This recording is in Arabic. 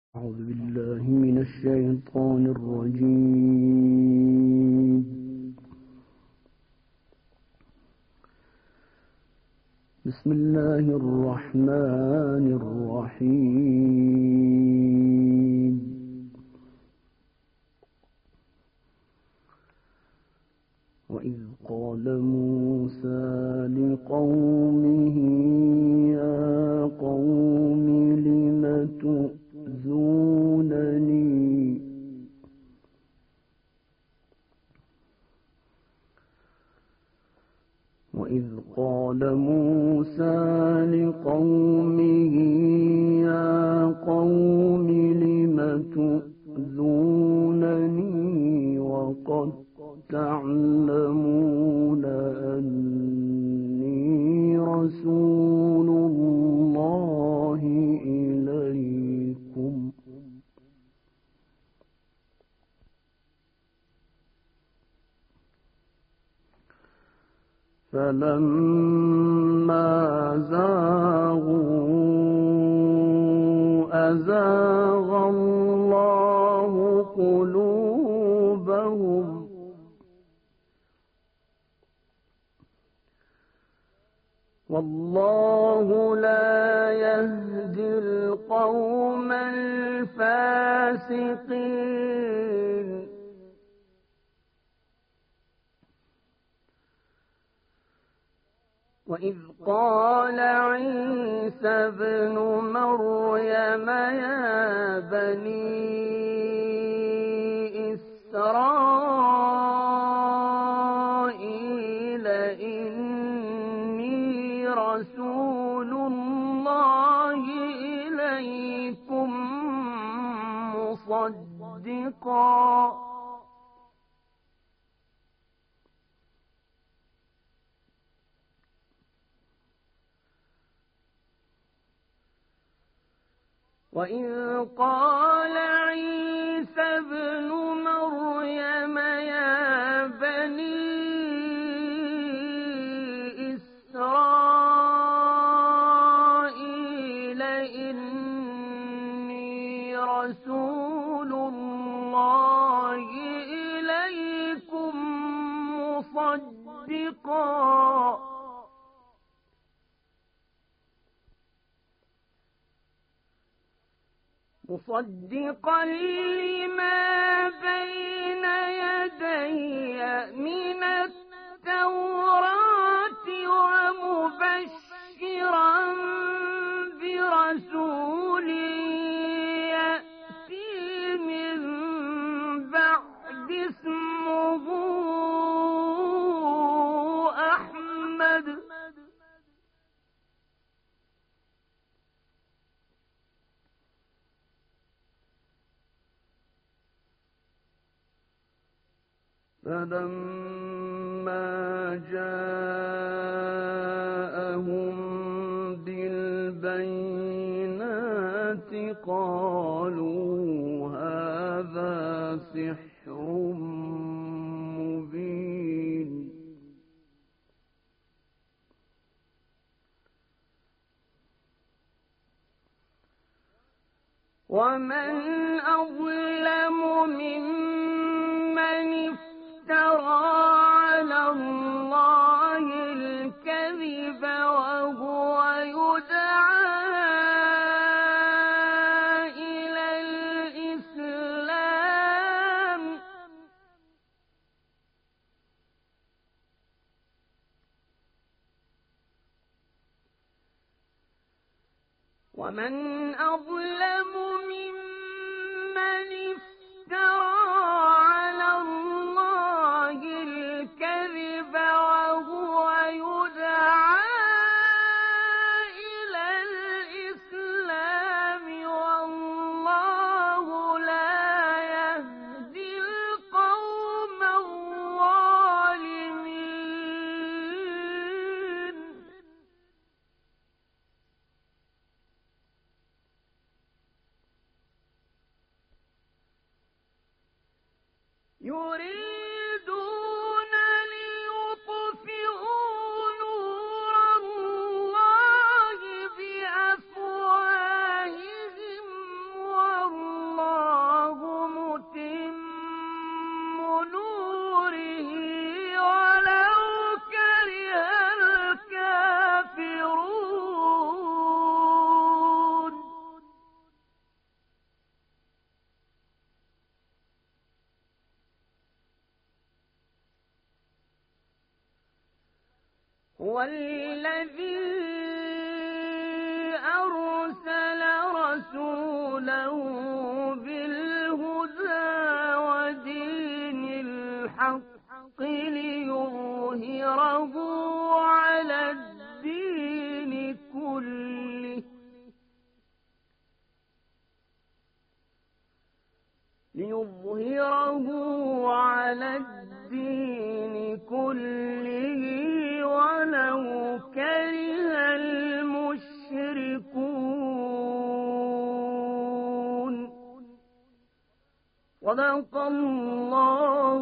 أعوذ بالله من الشيطان الرجيم. بسم الله الرحمن الرحيم. وإذ قال موسى لقومه يا قوم لم تؤذونني وإذ قال موسى لقومه يا قوم لم تؤذونني وقد تعلمون أني رسول الله إليكم فلما زاغوا أزاغ الله قلوبهم والله لا يهدي القوم الفاسقين. وإذ قال عيسى ابن مريم يا بني إسرائيل إني رسول الله إليكم وإذ قال عيسى ابن مريم يا بني إسرائيل إني رسول الله إليكم مصدقا لما بين يدي من التوراة ومبشرا برسول يأتي من بعد اسمه أحمد فلما جاءهم بالبينات قالوا هذا سحر مبين. ومن أظلم ممن افترى على الله الكذب وهو يدعى إلى الإسلام ومن أظلم ممن افترى على الله الكذب وهو يدعى إلى الإسلام والله لا يهدي القوم الظالمين. يريدون ليطفئوا نور الله بأفواههم هو الذي أرسل رسوله بالهدى ودين الحق ليظهره على الدين كله ولو كره المشركون. صدق الله